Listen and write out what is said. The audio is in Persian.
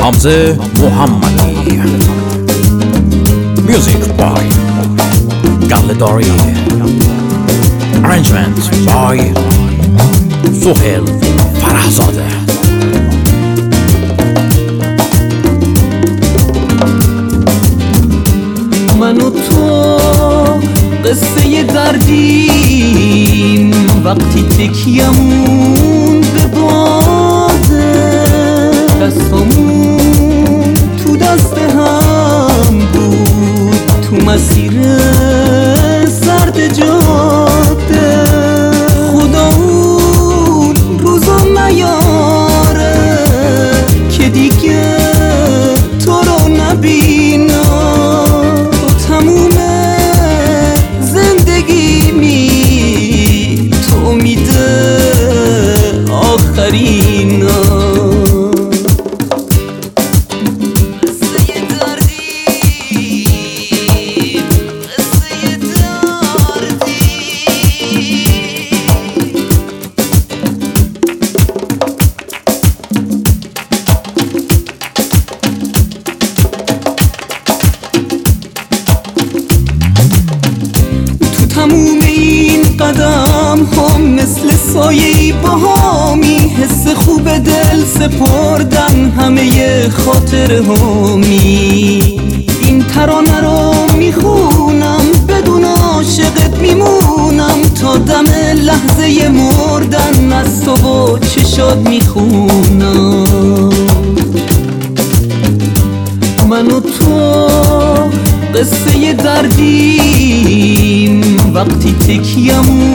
Hamze Muhammadi. Music by Galidari. Arrangement by Sohail Farahzadeh. من و تو قصه دردیم وقتی تکیمون به باده، دستامون تو دست هم بود تو مسیر سرد جاده. خدا اون روزا نیاره که دیگه تو رو نبینم، تموم زندگیمی تو میده آخرینا. تموم این قدم هم مثل سایه‌ای باهامی، حس خوب دل سپردن همه خاطر هامی. این ترانه رو میخونم بدون عاشقت میمونم، تا دم لحظه مردن از تو با چشات میخونم. من و تو قصه دردیم وقتی تکیمون